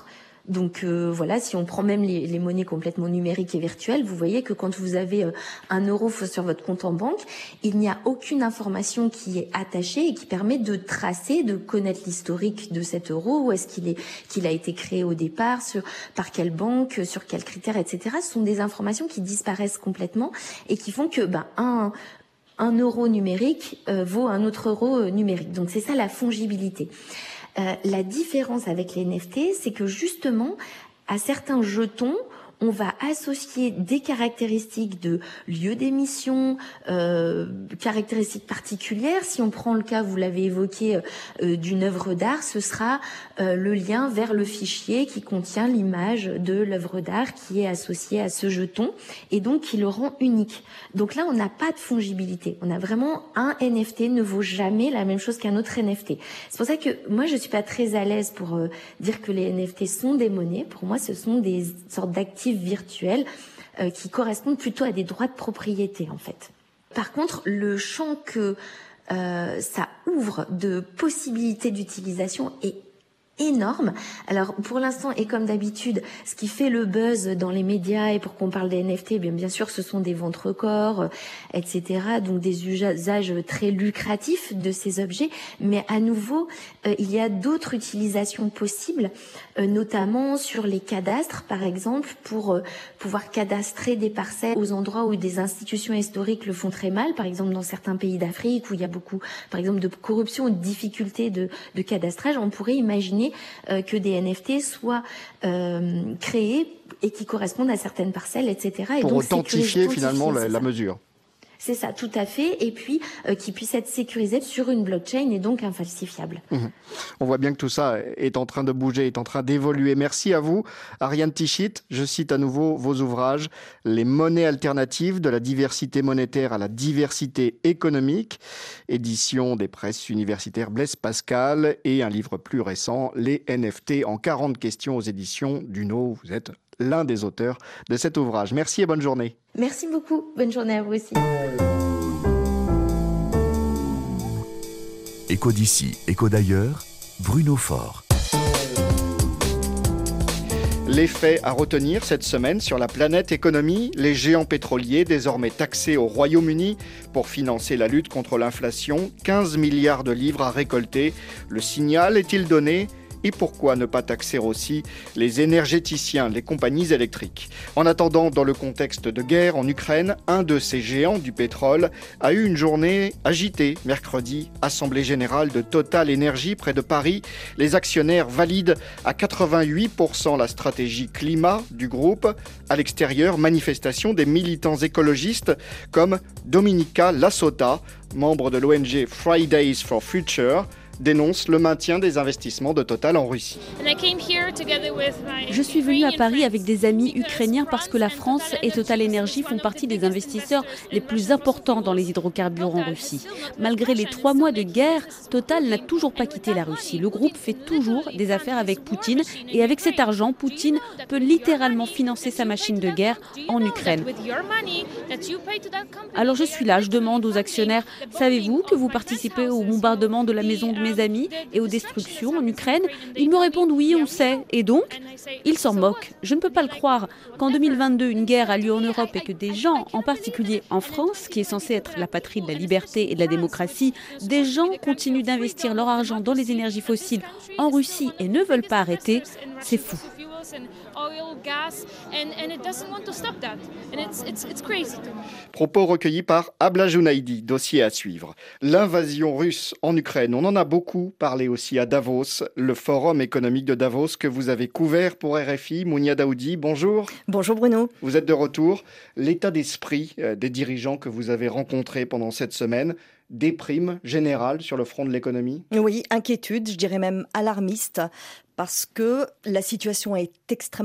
Donc euh, voilà, si on prend même les, les monnaies complètement numériques et virtuelles, vous voyez que quand vous avez euh, un euro sur votre compte en banque, il n'y a aucune information qui est attachée et qui permet de tracer, de connaître l'historique de cet euro, où est-ce qu'il est, qu'il a été créé au départ, sur par quelle banque, sur quels critères, et cetera. Ce sont des informations qui disparaissent complètement et qui font que ben un un euro numérique euh, vaut un autre euro euh, numérique. Donc c'est ça la fongibilité. Euh, la différence avec les N F T, c'est que justement, à certains jetons, on va associer des caractéristiques de lieu d'émission, euh, caractéristiques particulières. Si on prend le cas, vous l'avez évoqué, euh, d'une œuvre d'art, ce sera euh, le lien vers le fichier qui contient l'image de l'œuvre d'art qui est associée à ce jeton et donc qui le rend unique. Donc là, on n'a pas de fongibilité. On a vraiment un N F T ne vaut jamais la même chose qu'un autre N F T. C'est pour ça que moi, je suis pas très à l'aise pour euh, dire que les N F T sont des monnaies. Pour moi, ce sont des sortes d'actifs virtuels euh, qui correspondent plutôt à des droits de propriété en fait. Par contre, le champ que euh, ça ouvre de possibilités d'utilisation est énorme. Alors pour l'instant et comme d'habitude, ce qui fait le buzz dans les médias et pour qu'on parle des N F T, bien bien sûr, ce sont des ventes records, euh, et cetera. Donc des usages très lucratifs de ces objets. Mais à nouveau, euh, il y a d'autres utilisations possibles, euh, notamment sur les cadastres, par exemple, pour euh, pouvoir cadastrer des parcelles aux endroits où des institutions historiques le font très mal. Par exemple, dans certains pays d'Afrique où il y a beaucoup, par exemple, de corruption ou de difficultés de, de cadastrage, on pourrait imaginer Euh, que des N F T soient euh, créés et qui correspondent à certaines parcelles, et cetera. Et pour donc, authentifier finalement la, la mesure. C'est ça, tout à fait. Et puis, euh, qui puisse être sécurisé sur une blockchain et donc infalsifiable. Mmh. On voit bien que tout ça est en train de bouger, est en train d'évoluer. Merci à vous, Ariane Tichit. Je cite à nouveau vos ouvrages « Les monnaies alternatives, de la diversité monétaire à la diversité économique », édition des presses universitaires Blaise Pascal, et un livre plus récent, « Les N F T en quarante questions » aux éditions Duno. Vous êtes l'un des auteurs de cet ouvrage. Merci et bonne journée. Merci beaucoup. Bonne journée à vous aussi. Écho d'ici, écho d'ailleurs, Bruno Faure. Les faits à retenir cette semaine sur la planète économie, les géants pétroliers désormais taxés au Royaume-Uni pour financer la lutte contre l'inflation, quinze milliards de livres à récolter. Le signal est-il donné ? Et pourquoi ne pas taxer aussi les énergéticiens, les compagnies électriques ? En attendant, dans le contexte de guerre en Ukraine, un de ces géants du pétrole a eu une journée agitée mercredi. Assemblée générale de Total Énergie près de Paris. Les actionnaires valident à quatre-vingt-huit pour cent la stratégie climat du groupe. À l'extérieur, manifestation des militants écologistes comme Dominica Lassota, membre de l'O N G Fridays for Future, dénonce le maintien des investissements de Total en Russie. Je suis venue à Paris avec des amis ukrainiens parce que la France et Total Energy font partie des investisseurs les plus importants dans les hydrocarbures en Russie. Malgré les trois mois de guerre, Total n'a toujours pas quitté la Russie. Le groupe fait toujours des affaires avec Poutine et avec cet argent, Poutine peut littéralement financer sa machine de guerre en Ukraine. Alors je suis là, je demande aux actionnaires, savez-vous que vous participez au bombardement de la maison de mes amis et aux destructions en Ukraine? Ils me répondent oui, on sait. Et donc, ils s'en moquent. Je ne peux pas le croire qu'en deux mille vingt-deux, une guerre a lieu en Europe et que des gens, en particulier en France, qui est censée être la patrie de la liberté et de la démocratie, des gens continuent d'investir leur argent dans les énergies fossiles en Russie et ne veulent pas arrêter. C'est fou. Propos recueillis par Abla Jounaidi, dossier à suivre. L'invasion russe en Ukraine, on en a beaucoup parlé aussi à Davos, le forum économique de Davos que vous avez couvert pour R F I. Mounia Daoudi, bonjour. Bonjour Bruno. Vous êtes de retour. L'état d'esprit des dirigeants que vous avez rencontrés pendant cette semaine, déprime générale sur le front de l'économie? Oui, inquiétude, je dirais même alarmiste, parce que la situation est extrêmement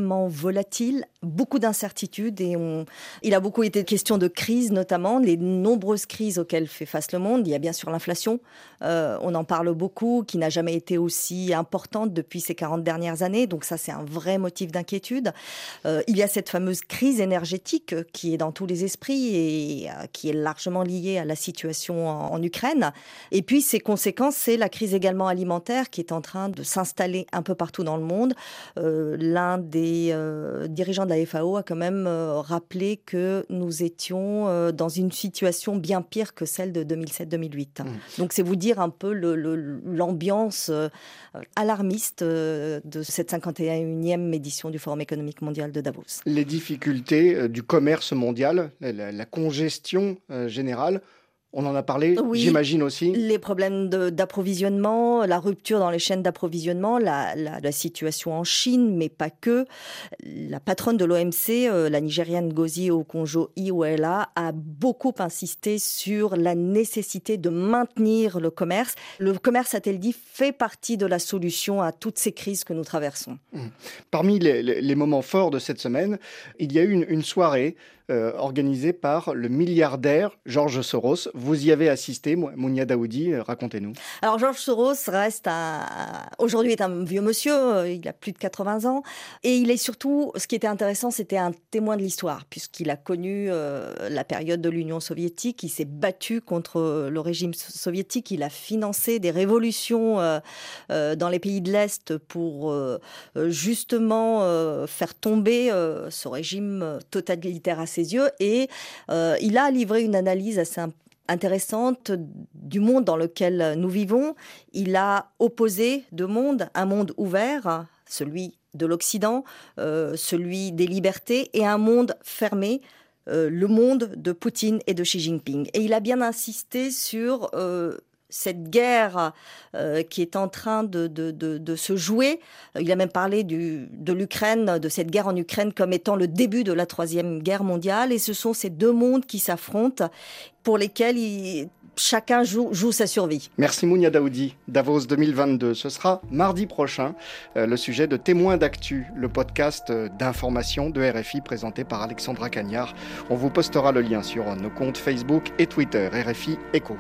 extrêmement volatile, beaucoup d'incertitudes et on... il a beaucoup été question de crise, notamment les nombreuses crises auxquelles fait face le monde. Il y a bien sûr l'inflation, euh, on en parle beaucoup, qui n'a jamais été aussi importante depuis ces quarante dernières années, donc ça c'est un vrai motif d'inquiétude. Euh, il y a cette fameuse crise énergétique qui est dans tous les esprits et euh, qui est largement liée à la situation en, en Ukraine. Et puis ses conséquences, c'est la crise également alimentaire qui est en train de s'installer un peu partout dans le monde. Euh, l'un des euh, dirigeants de la F A O a quand même euh, rappelé que nous étions euh, dans une situation bien pire que celle de deux mille sept deux mille huit. Mmh. Donc c'est vous dire un peu le, le, l'ambiance euh, alarmiste euh, de cette cinquante et unième édition du Forum économique mondial de Davos. Les difficultés euh, du commerce mondial, la, la congestion euh, générale, on en a parlé, oui, j'imagine aussi. Les problèmes de, d'approvisionnement, la rupture dans les chaînes d'approvisionnement, la, la, la situation en Chine, mais pas que. La patronne de l'O M C, euh, la Nigériane Ngozi Okonjo-Iweala, a beaucoup insisté sur la nécessité de maintenir le commerce. Le commerce, a-t-elle dit, fait partie de la solution à toutes ces crises que nous traversons. Mmh. Parmi les, les, les moments forts de cette semaine, il y a eu une, une soirée Euh, organisé par le milliardaire George Soros. Vous y avez assisté, Mounia Daoudi, racontez-nous. Alors George Soros reste un, aujourd'hui est un vieux monsieur, il a plus de quatre-vingts ans, et il est surtout, ce qui était intéressant, c'était un témoin de l'histoire, puisqu'il a connu euh, la période de l'Union soviétique, il s'est battu contre le régime soviétique, il a financé des révolutions euh, euh, dans les pays de l'Est pour euh, justement euh, faire tomber euh, ce régime totalitaire à ses yeux, et euh, il a livré une analyse assez intéressante du monde dans lequel nous vivons. Il a opposé deux mondes, un monde ouvert, celui de l'Occident, euh, celui des libertés, et un monde fermé, euh, le monde de Poutine et de Xi Jinping. Et il a bien insisté sur euh, cette guerre euh, qui est en train de, de, de, de se jouer. Il a même parlé du, de l'Ukraine, de cette guerre en Ukraine comme étant le début de la Troisième Guerre mondiale. Et ce sont ces deux mondes qui s'affrontent, pour lesquels il, chacun joue, joue sa survie. Merci Mounia Daoudi. Davos deux mille vingt-deux, ce sera mardi prochain, euh, le sujet de Témoins d'actu, le podcast d'information de R F I présenté par Alexandra Cagnard. On vous postera le lien sur nos comptes Facebook et Twitter, R F I Éco.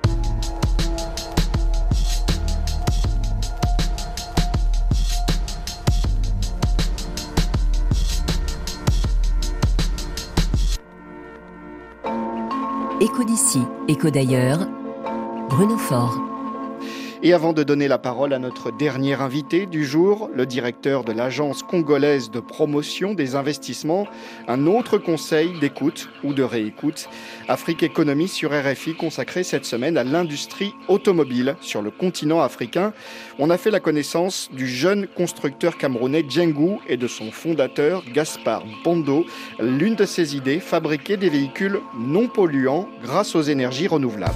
Écho d'ici, écho d'ailleurs, Bruno Faure. Et avant de donner la parole à notre dernier invité du jour, le directeur de l'Agence congolaise de promotion des investissements, un autre conseil d'écoute ou de réécoute, Afrique Économie sur R F I, consacré cette semaine à l'industrie automobile sur le continent africain. On a fait la connaissance du jeune constructeur camerounais Djengou et de son fondateur Gaspard Mpondo. L'une de ses idées, fabriquer des véhicules non polluants grâce aux énergies renouvelables.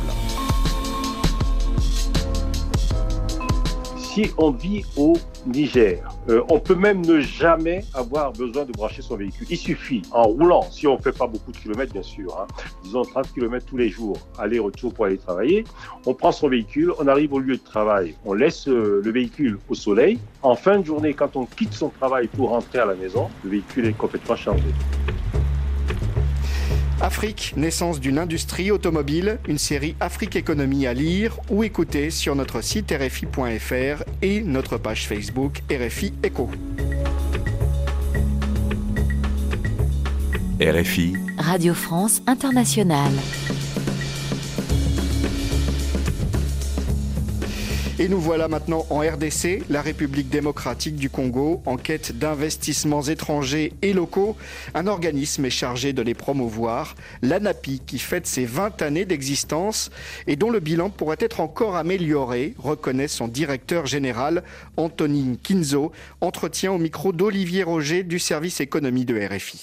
Si on vit au Niger, euh, on peut même ne jamais avoir besoin de brancher son véhicule. Il suffit, en roulant, si on ne fait pas beaucoup de kilomètres bien sûr, hein, disons trente kilomètres tous les jours, aller-retour pour aller travailler, on prend son véhicule, on arrive au lieu de travail, on laisse euh, le véhicule au soleil. En fin de journée, quand on quitte son travail pour rentrer à la maison, le véhicule est complètement changé. Afrique, naissance d'une industrie automobile, une série Afrique Économie à lire ou écouter sur notre site r f i point f r et notre page Facebook R F I Éco. R F I Radio France Internationale. Et nous voilà maintenant en R D C, la République démocratique du Congo, en quête d'investissements étrangers et locaux. Un organisme est chargé de les promouvoir, l'ANAPI, qui fête ses vingt années d'existence et dont le bilan pourrait être encore amélioré, reconnaît son directeur général, Anthony Kinzo. Entretien au micro d'Olivier Roger du service économie de R F I.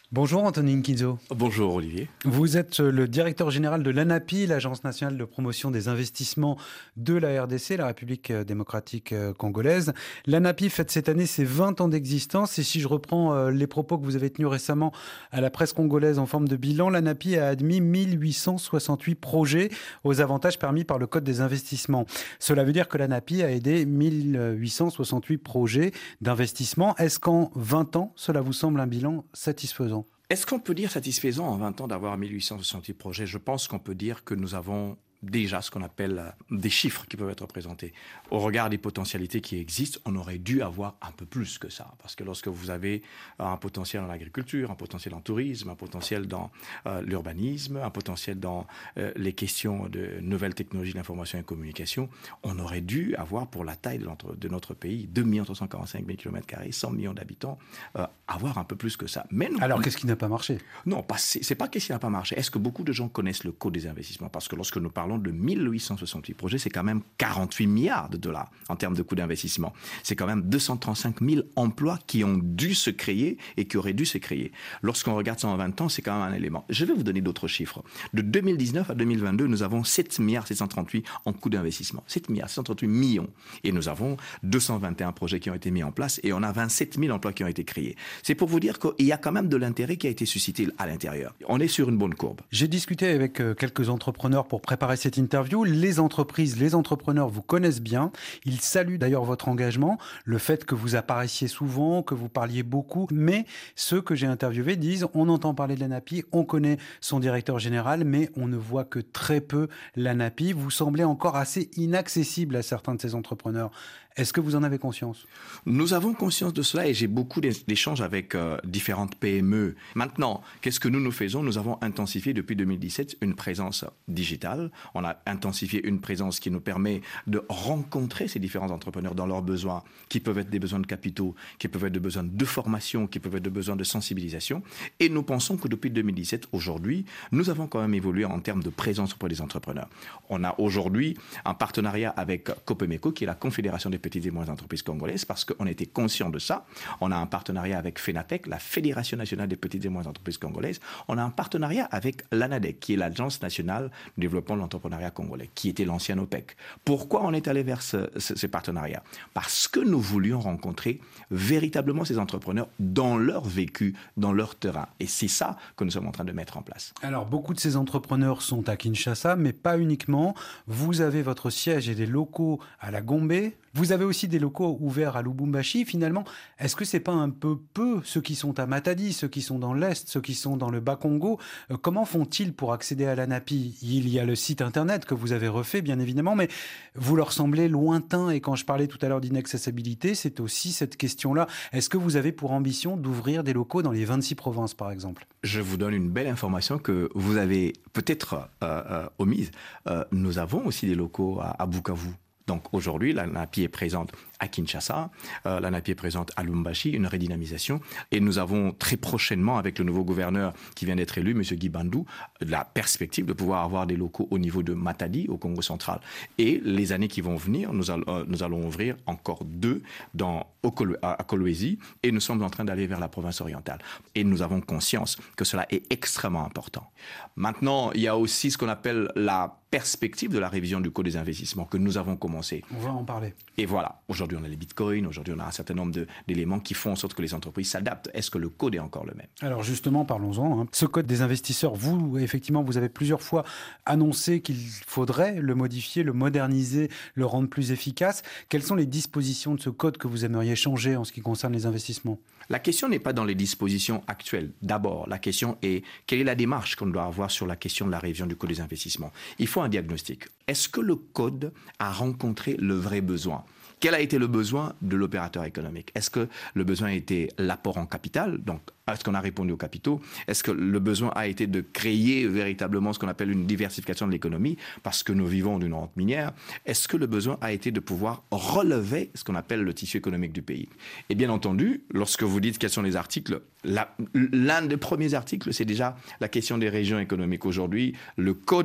Bonjour Anthony Nkinzo. Bonjour Olivier. Vous êtes le directeur général de l'ANAPI, l'Agence nationale de promotion des investissements de la R D C, la République démocratique congolaise. L'ANAPI fête cette année ses vingt ans d'existence et si je reprends les propos que vous avez tenus récemment à la presse congolaise en forme de bilan, l'ANAPI a admis mille huit cent soixante-huit projets aux avantages permis par le Code des investissements. Cela veut dire que l'ANAPI a aidé mille huit cent soixante-huit projets d'investissement. Est-ce qu'en vingt ans, cela vous semble un bilan satisfaisant ? Est-ce qu'on peut dire satisfaisant en vingt ans d'avoir mille huit cent soixante-huit projets ? Je pense qu'on peut dire que nous avons déjà ce qu'on appelle des chiffres qui peuvent être présentés. Au regard des potentialités qui existent, on aurait dû avoir un peu plus que ça. Parce que lorsque vous avez un potentiel dans l'agriculture, un potentiel en tourisme, un potentiel dans euh, l'urbanisme, un potentiel dans euh, les questions de nouvelles technologies d'information et de communication, on aurait dû avoir pour la taille de notre, de notre pays, deux millions trois cent quarante-cinq mille kilomètres carrés, cent millions d'habitants, euh, avoir un peu plus que ça. Mais nous, Alors qu'est-ce qui n'a pas marché ? Non, pas, c'est, c'est pas qu'est-ce qui n'a pas marché. Est-ce que beaucoup de gens connaissent le Code des investissements ? Parce que lorsque nous parlons de mille huit cent soixante-huit projets, c'est quand même quarante-huit milliards de dollars en termes de coût d'investissement. C'est quand même deux cent trente-cinq mille emplois qui ont dû se créer et qui auraient dû se créer. Lorsqu'on regarde ça en vingt ans, c'est quand même un élément. Je vais vous donner d'autres chiffres. De deux mille dix-neuf à deux mille vingt-deux, nous avons sept milliards sept cent trente-huit en coût d'investissement. sept milliards sept cent trente-huit millions. Et nous avons deux cent vingt et un projets qui ont été mis en place et on a vingt-sept mille emplois qui ont été créés. C'est pour vous dire qu'il y a quand même de l'intérêt qui a été suscité à l'intérieur. On est sur une bonne courbe. J'ai discuté avec quelques entrepreneurs pour préparer cette interview. Les entreprises, les entrepreneurs vous connaissent bien. Ils saluent d'ailleurs votre engagement, le fait que vous apparaissiez souvent, que vous parliez beaucoup. Mais ceux que j'ai interviewés disent on entend parler de l'ANAPI, on connaît son directeur général, mais on ne voit que très peu l'ANAPI. Vous semblez encore assez inaccessible à certains de ces entrepreneurs. Est-ce que vous en avez conscience ? Nous avons conscience de cela et j'ai beaucoup d'échanges avec euh, différentes P M E. Maintenant, qu'est-ce que nous nous faisons ? Nous avons intensifié depuis deux mille dix-sept une présence digitale. On a intensifié une présence qui nous permet de rencontrer ces différents entrepreneurs dans leurs besoins, qui peuvent être des besoins de capitaux, qui peuvent être des besoins de formation, qui peuvent être des besoins de sensibilisation. Et nous pensons que depuis deux mille dix-sept, aujourd'hui, nous avons quand même évolué en termes de présence auprès des entrepreneurs. On a aujourd'hui un partenariat avec Copemeco, qui est la Confédération des petites et moyennes entreprises congolaises, parce qu'on était conscient de ça. On a un partenariat avec FENATEC, la Fédération nationale des petites et moyennes entreprises congolaises. On a un partenariat avec l'ANADEC, qui est l'Agence nationale du développement de l'entrepreneuriat congolais, qui était l'ancien OPEC. Pourquoi on est allé vers ce, ce, ce partenariat ? Parce que nous voulions rencontrer véritablement ces entrepreneurs dans leur vécu, dans leur terrain. Et c'est ça que nous sommes en train de mettre en place. Alors, beaucoup de ces entrepreneurs sont à Kinshasa, mais pas uniquement. Vous avez votre siège et des locaux à la Gombe. Vous avez aussi des locaux ouverts à Lubumbashi. Finalement, est-ce que c'est pas un peu peu ceux qui sont à Matadi, ceux qui sont dans l'Est, ceux qui sont dans le Bas-Congo ? euh, Comment font-ils pour accéder à l'ANAPI ? Il y a le site internet que vous avez refait, bien évidemment, mais vous leur semblez lointain. Et quand je parlais tout à l'heure d'inaccessibilité, c'est aussi cette question-là. Est-ce que vous avez pour ambition d'ouvrir des locaux dans les vingt-six provinces, par exemple ? Je vous donne une belle information que vous avez peut-être euh, euh, omise. Euh, nous avons aussi des locaux à, à Bukavu. Donc aujourd'hui, l'ANAPI est présente à Kinshasa, euh, l'ANAPI est présente à Lubumbashi, une redynamisation. Et nous avons très prochainement, avec le nouveau gouverneur qui vient d'être élu, M. Guy Bandou, la perspective de pouvoir avoir des locaux au niveau de Matadi, au Congo central. Et les années qui vont venir, nous, all- euh, nous allons ouvrir encore deux dans, au Kol- à Kolwezi, et nous sommes en train d'aller vers la province orientale. Et nous avons conscience que cela est extrêmement important. Maintenant, il y a aussi ce qu'on appelle la perspective de la révision du Code des investissements que nous avons commencé. On va en parler. Et voilà, aujourd'hui on a les bitcoins, aujourd'hui on a un certain nombre de, d'éléments qui font en sorte que les entreprises s'adaptent. Est-ce que le code est encore le même ? Alors justement, parlons-en. Hein. Ce Code des investisseurs, vous, effectivement, vous avez plusieurs fois annoncé qu'il faudrait le modifier, le moderniser, le rendre plus efficace. Quelles sont les dispositions de ce Code que vous aimeriez changer en ce qui concerne les investissements ? La question n'est pas dans les dispositions actuelles. D'abord, la question est quelle est la démarche qu'on doit avoir sur la question de la révision du Code des investissements ? Il faut un diagnostic. Est-ce que le Code a rencontré le vrai besoin ? Quel a été le besoin de l'opérateur économique ? Est-ce que le besoin a été l'apport en capital ? Donc, est-ce qu'on a répondu aux capitaux ? Est-ce que le besoin a été de créer véritablement ce qu'on appelle une diversification de l'économie parce que nous vivons d'une rente minière ? Est-ce que le besoin a été de pouvoir relever ce qu'on appelle le tissu économique du pays ? Et bien entendu, lorsque vous dites quels sont les articles, la, l'un des premiers articles, c'est déjà la question des régions économiques. Aujourd'hui, le Code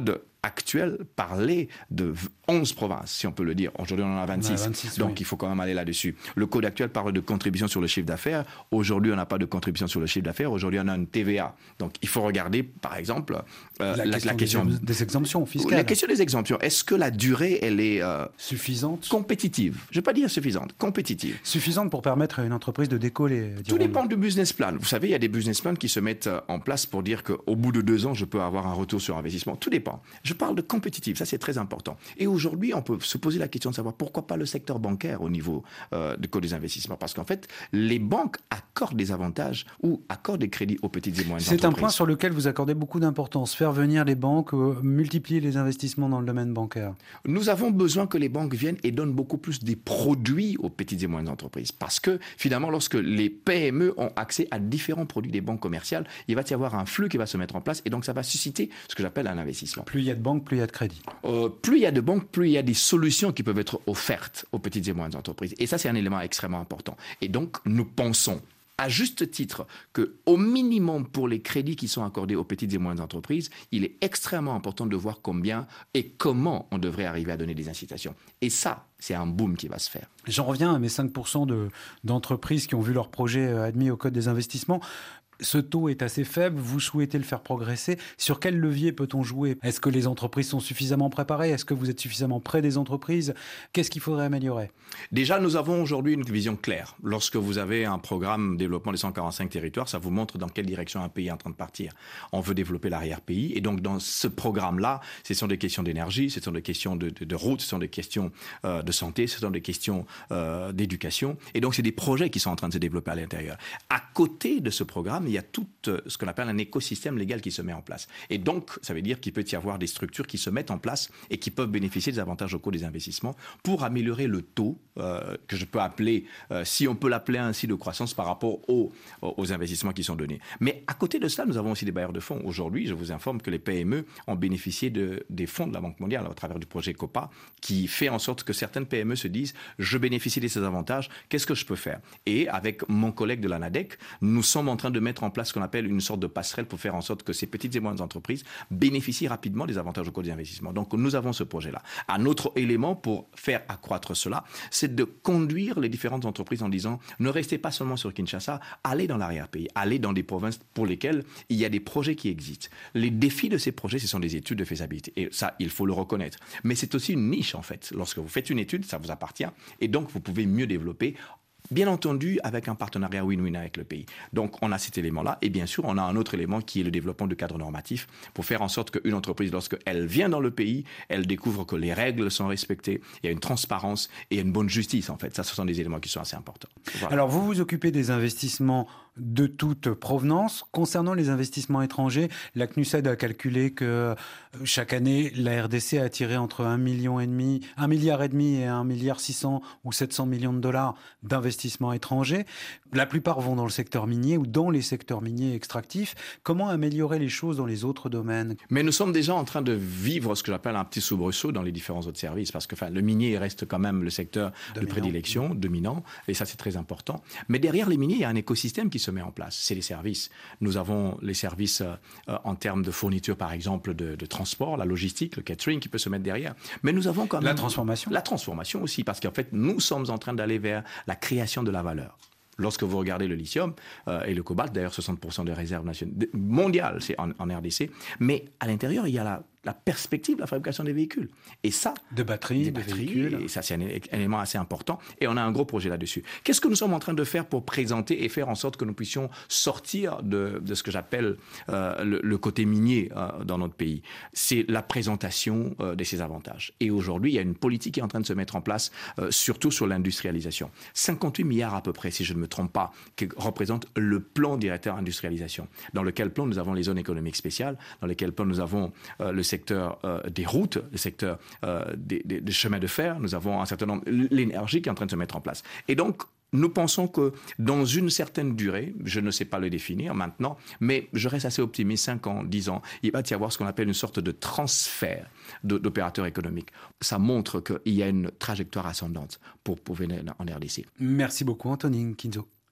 actuel parlait de onze provinces, si on peut le dire. Aujourd'hui, on en a vingt-six. Ouais, vingt-six donc, oui. il faut quand même aller là-dessus. Le code actuel parle de contribution sur le chiffre d'affaires. Aujourd'hui, on n'a pas de contribution sur le chiffre d'affaires. Aujourd'hui, on a une T V A. Donc, il faut regarder, par exemple, euh, la, la, question la question des, des exemptions fiscales. La question des exemptions. Est-ce que la durée, elle est euh, suffisante, compétitive? Je ne vais pas dire suffisante, compétitive. Suffisante pour permettre à une entreprise de décoller. Tout dépend du business plan. Vous savez, il y a des business plans qui se mettent en place pour dire qu'au bout de deux ans, je peux avoir un retour sur investissement. Tout dépend. Je parle de compétitive, ça c'est très important. Et aujourd'hui, on peut se poser la question de savoir pourquoi pas le secteur bancaire au niveau euh, du code des investissements. Parce qu'en fait, les banques accordent des avantages ou accordent des crédits aux petites et moyennes entreprises. C'est un point sur lequel vous accordez beaucoup d'importance. Faire venir les banques, euh, multiplier les investissements dans le domaine bancaire. Nous avons besoin que les banques viennent et donnent beaucoup plus des produits aux petites et moyennes entreprises. Parce que finalement, lorsque les P M E ont accès à différents produits des banques commerciales, il va y avoir un flux qui va se mettre en place et donc ça va susciter ce que j'appelle un investissement. Plus il y a de banques, plus il y a de crédit. Euh, plus il y a de banques, plus il y a des solutions qui peuvent être offertes aux petites et moyennes entreprises. Et ça, c'est un élément extrêmement important. Et donc, nous pensons à juste titre qu'au minimum pour les crédits qui sont accordés aux petites et moyennes entreprises, il est extrêmement important de voir combien et comment on devrait arriver à donner des incitations. Et ça, c'est un boom qui va se faire. J'en reviens à mes cinq pour cent de, d'entreprises qui ont vu leur projet admis au Code des investissements. Ce taux est assez faible, vous souhaitez le faire progresser. Sur quel levier peut-on jouer? Est-ce que les entreprises sont suffisamment préparées? Est-ce que vous êtes suffisamment près des entreprises? Qu'est-ce qu'il faudrait améliorer? Déjà, nous avons aujourd'hui une vision claire. Lorsque vous avez un programme développement des cent quarante-cinq territoires, ça vous montre dans quelle direction un pays est en train de partir. On veut développer l'arrière-pays. Et donc, dans ce programme-là, ce sont des questions d'énergie, ce sont des questions de, de, de route, ce sont des questions euh, de santé, ce sont des questions euh, d'éducation. Et donc, c'est des projets qui sont en train de se développer à l'intérieur. À côté de ce programme, il y a tout ce qu'on appelle un écosystème légal qui se met en place. Et donc, ça veut dire qu'il peut y avoir des structures qui se mettent en place et qui peuvent bénéficier des avantages au cours des investissements pour améliorer le taux euh, que je peux appeler, euh, si on peut l'appeler ainsi, de croissance par rapport aux, aux investissements qui sont donnés. Mais à côté de cela, nous avons aussi des bailleurs de fonds. Aujourd'hui, je vous informe que les P M E ont bénéficié de, des fonds de la Banque mondiale au travers du projet COPA, qui fait en sorte que certaines P M E se disent « je bénéficie de ces avantages, qu'est-ce que je peux faire ?» Et avec mon collègue de l'ANADEC, nous sommes en train de mettre en place ce qu'on appelle une sorte de passerelle pour faire en sorte que ces petites et moyennes entreprises bénéficient rapidement des avantages au cours des investissements. Donc, nous avons ce projet-là. Un autre élément pour faire accroître cela, c'est de conduire les différentes entreprises en disant ne restez pas seulement sur Kinshasa, allez dans l'arrière-pays, allez dans des provinces pour lesquelles il y a des projets qui existent. Les défis de ces projets, ce sont des études de faisabilité. Et ça, il faut le reconnaître. Mais c'est aussi une niche, en fait. Lorsque vous faites une étude, ça vous appartient. Et donc, vous pouvez mieux développer. Bien entendu, avec un partenariat win-win avec le pays. Donc, on a cet élément-là. Et bien sûr, on a un autre élément qui est le développement du cadre normatif pour faire en sorte qu'une entreprise, lorsqu'elle vient dans le pays, elle découvre que les règles sont respectées, il y a une transparence et une bonne justice, en fait. Ça, ce sont des éléments qui sont assez importants. Voilà. Alors, vous vous occupez des investissements de toute provenance. Concernant les investissements étrangers, la C N U S E D a calculé que chaque année, la R D C a attiré entre un million et demi, un milliard et demi et un milliard six cents ou sept cents millions de dollars d'investissements étrangers. La plupart vont dans le secteur minier ou dans les secteurs miniers extractifs. Comment améliorer les choses dans les autres domaines? Mais nous sommes déjà en train de vivre ce que j'appelle un petit soubresaut dans les différents autres services, parce que enfin, le minier reste quand même le secteur dominant. de prédilection, dominant, et ça c'est très important. Mais derrière les miniers, il y a un écosystème qui se met en place. C'est les services. Nous avons les services euh, en termes de fourniture, par exemple, de, de transport, la logistique, le catering qui peut se mettre derrière. Mais nous avons quand même... La transformation. La transformation aussi, parce qu'en fait, nous sommes en train d'aller vers la création de la valeur. Lorsque vous regardez le lithium euh, et le cobalt, d'ailleurs soixante pour cent des réserves nationales mondiales, c'est en, en R D C, mais à l'intérieur, il y a la, la perspective de la fabrication des véhicules. Et ça... De batteries, des de batteries, véhicules. Et ça, c'est un, un élément assez important. Et on a un gros projet là-dessus. Qu'est-ce que nous sommes en train de faire pour présenter et faire en sorte que nous puissions sortir de, de ce que j'appelle euh, le, le côté minier euh, dans notre pays? C'est la présentation euh, de ces avantages. Et aujourd'hui, il y a une politique qui est en train de se mettre en place, euh, surtout sur l'industrialisation. cinquante-huit milliards à peu près, si je ne me trompe pas, qui représente le plan directeur industrialisation. Dans lequel plan, nous avons les zones économiques spéciales, dans lequel plan, nous avons euh, le secteur euh, des routes, le secteur euh, des, des, des chemins de fer, nous avons un certain nombre, l'énergie qui est en train de se mettre en place. Et donc, nous pensons que dans une certaine durée, je ne sais pas le définir maintenant, mais je reste assez optimiste, cinq ans, dix ans, il va y avoir ce qu'on appelle une sorte de transfert d'opérateurs économiques. Ça montre qu'il y a une trajectoire ascendante pour, pour venir en R D C. Merci beaucoup, Anthony Nkinzo.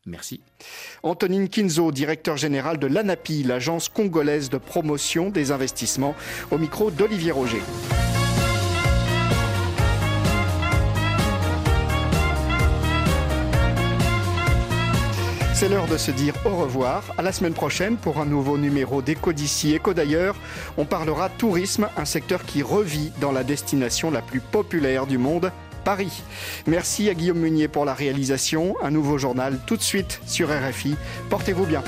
Merci. Antonine Kinzo, directeur général de l'ANAPI, l'agence congolaise de promotion des investissements, au micro d'Olivier Roger. C'est l'heure de se dire au revoir. À la semaine prochaine pour un nouveau numéro d'Éco d'ici, Éco d'ailleurs. On parlera tourisme, un secteur qui revit dans la destination la plus populaire du monde, Paris. Merci à Guillaume Munier pour la réalisation. Un nouveau journal tout de suite sur R F I. Portez-vous bien.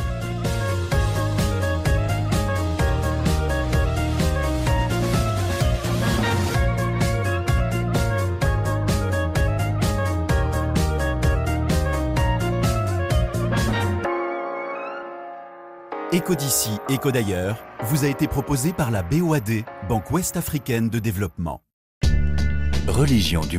Éco d'ici, Éco d'ailleurs vous a été proposé par la B O A D, Banque Ouest Africaine de Développement. Religion du